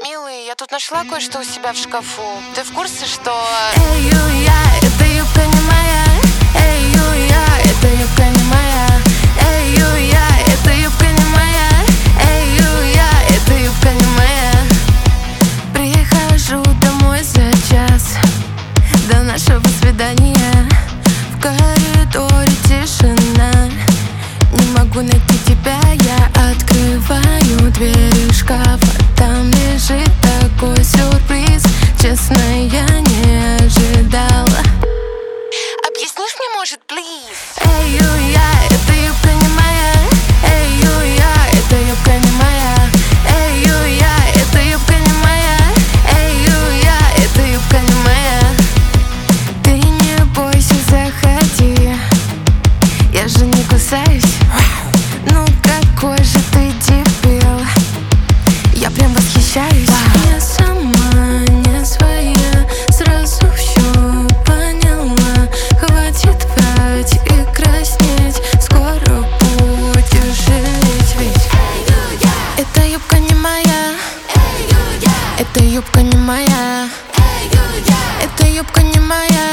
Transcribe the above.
Милый, я тут нашла кое-что у себя в шкафу. Ты в курсе, что... Эй, я, эта юбка не моя. Эй, я, эта юбка не моя. Эй, я, эта юбка не моя. Эй, я, эта юбка не моя. Прихожу домой за час до нашего свидания. В коридоре тишина. Не могу найти тебя, я открываю двери шкафа. Там лежит такой сюрприз. Честно, я не ожидала. Объяснишь мне, может, please? Эй, я, эта юбка не моя. Эй, я, эта юбка не моя. Эй, я, эта юбка не моя. Эй, я, эта юбка не моя. Ты не бойся, заходи. Я же не кусаюсь. Ну какой же ты дебил. Я прям восхищаюсь. Я сама не своя. Сразу все поняла. Хватит врать и краснеть. Скоро будешь жалеть. Ведь эта юбка не моя. Эта юбка не моя. Эта юбка не моя.